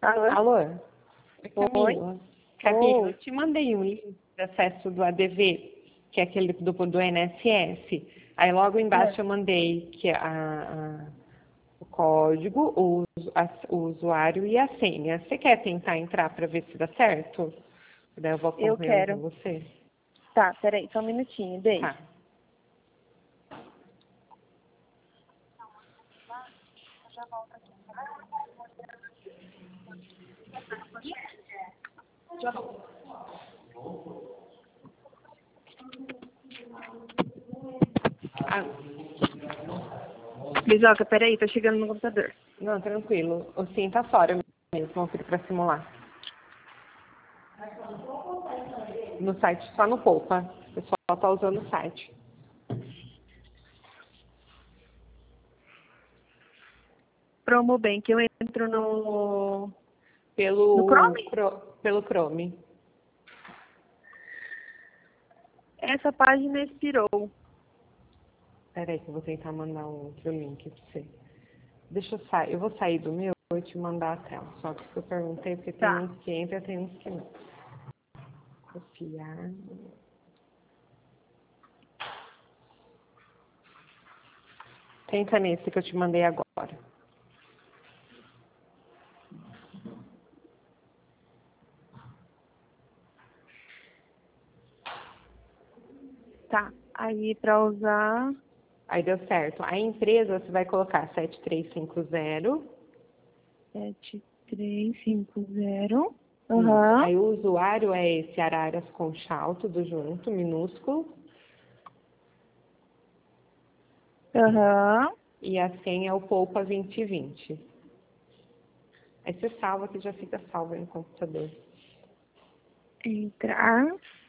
Alô? Alô? Oi, Oi? Camila. Camila, Oi. eu te mandei um link de acesso do ADV, que é aquele do INSS. Aí logo embaixo eu mandei que o código, o usuário e a senha. Você quer tentar entrar para ver se dá certo? Daí eu vou Eu acompanhando com quero. você. Tá, peraí, só um minutinho, beijo. Tá. Ah, Bijoca, peraí, tô chegando no computador. não, tranquilo. O sim tá fora mesmo, aqui para simular. No site, só no Poupa. O pessoal tá usando o site. Promobank, eu entro no Pelo, Chrome? pelo Chrome. Essa página expirou. Peraí que eu vou tentar mandar um outro link pra você. Deixa eu sair. Eu vou sair do meu e te mandar a tela. Só que eu perguntei porque tem Tá. uns que entra, tem uns que não. Copiar. Tenta nesse que eu te mandei agora. Tá. Aí pra usar. Aí deu certo. A empresa você vai colocar 7350. 7350. Isso. Aham. Aí o usuário é esse Araras Conchal, tudo junto, minúsculo. Aham. E a senha é o Poupa 2020. Aí você salva que já fica salvo no computador. Entrar.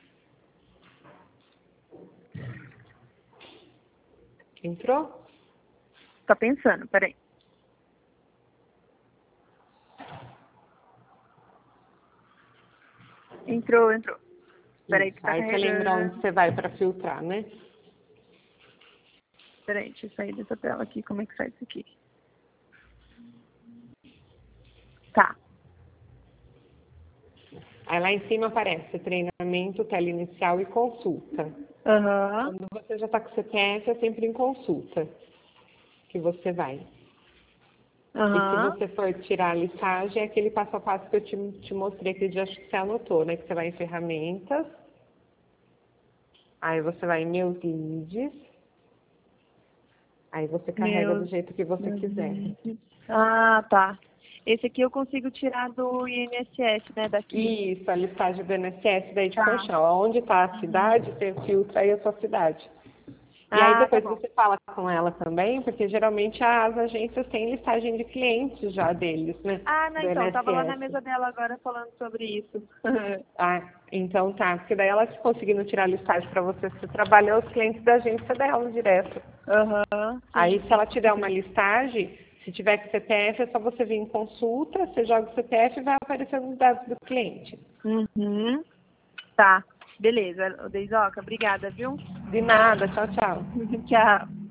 Entrou? Tá pensando, peraí. Entrou. Peraí Isso. que tá Aí você lembra onde carregando. você vai para filtrar, né? Peraí, deixa eu sair dessa tela aqui. Como é que sai isso aqui? Tá. Aí lá em cima aparece treinamento, tela inicial e consulta. Aham. Quando você já está com o CPF, é sempre em consulta que você vai. E se Aham. você for tirar a listagem, é aquele passo a passo que eu te mostrei, que já acho que você anotou, né? Que você vai em ferramentas, aí você vai em meus leads, aí você carrega do Meus. jeito que você Meus quiser. vídeos. Ah, tá. Esse aqui eu consigo tirar do INSS, né? Daqui. Isso, a listagem do INSS daí de Tá. Conchal. Onde está a Uhum. cidade, você filtra aí a sua cidade. E aí Ah, tá depois bom. você fala com ela também, porque geralmente as agências têm listagem de clientes já deles, né? Ah, não, Do então. Tava lá na INSS. mesa dela agora falando sobre isso. Ah, então tá, porque daí ela conseguindo tirar a listagem para você, você trabalhou os clientes da agência dela direto. Aham. Aí Sim, se sim, ela com te der uma certeza. listagem, se tiver com CPF, é só você vir em consulta, você joga o CPF e vai aparecendo os dados do cliente. Uhum. Tá. Beleza. Deisoca, obrigada, viu? De nada, tchau, tchau. Tchau.